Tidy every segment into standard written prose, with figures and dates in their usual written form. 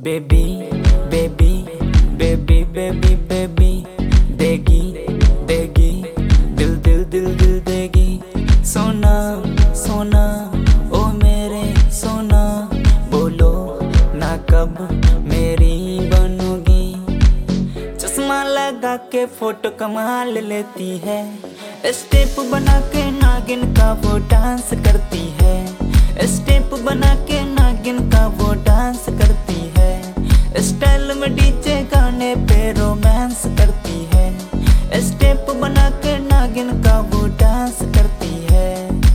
Baby baby baby baby baby देगी देगी दिल दिल दिल दिल देगी। सोना सोना ओ मेरे सोना, बोलो ना कब मेरी बनोगी। चश्मा लगा के फोटो कमाल लेती है, स्टेप बना के नागिन का वो डांस करती है। स्टेप बना के नागिन का वो डांस करती है। स्टाइल में डीजे गाने पे रोमांस करती है। स्टेप बना के नागिन का वो डांस करती है।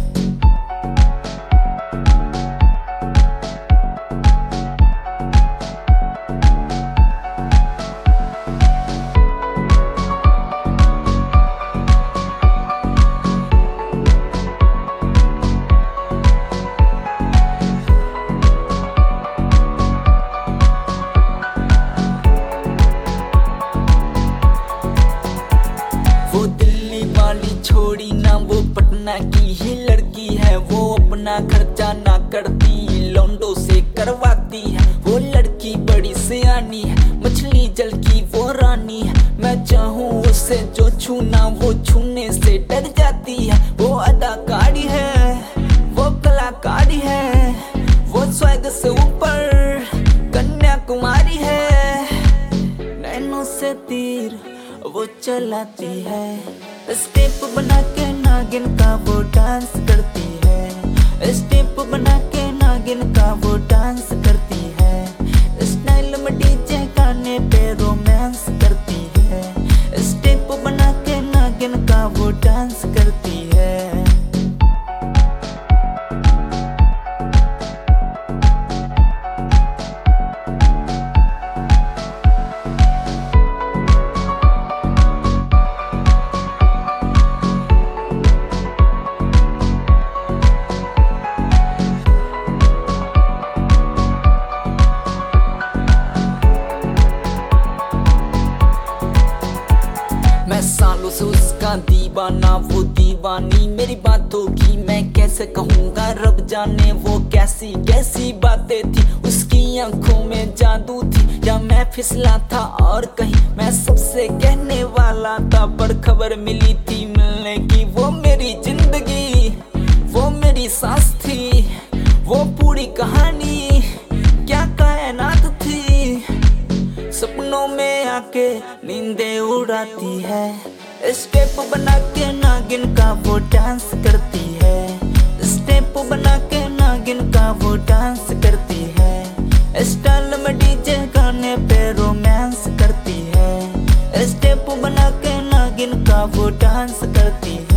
वो दिल्ली वाली छोड़ी ना, वो पटना की ही लड़की है। वो अपना खर्चा ना करती, लौंडों से करवाती है। वो लड़की बड़ी सियानी है, मछली जल की वो रानी है। मैं चाहूँ उसे जो छूना, वो छूने से डर जाती है। वो अदाकारी है, वो कलाकारी है, वो स्वर्ग से ऊपर कन्याकुमारी है। नैनों से तीर वो चलाती है। स्टेप बना के नागिन का वो डांस करती है। स्टेप बना के नागिन का वो डांस करती है। स्टाइल में डीजे गाने पे रोमांस करती है। स्टेप बना के नागिन का वो डांस करती है। मैं सालों से उसका दीवाना, वो दीवानी मेरी बातों की। मैं कैसे कहूँगा रब जाने वो कैसी कैसी बातें थी। उसकी आंखों में जादू थी, या मैं फिसला था और कहीं मैं सबसे कहने वाला था। पर खबर मिली थी मिलने की, वो मेरी जिंदगी, वो मेरी सांस थी, वो पूरी कहानी क्या कायनात थी। सपनों में आके नींदें उड़ाती है। स्टेप बना के नागिन का वो डांस करती है। स्टेप बना के नागिन का वो डांस करती है। स्टाइल में डीजे गाने पे रोमांस करती है। स्टेप बना के नागिन का वो डांस करती है।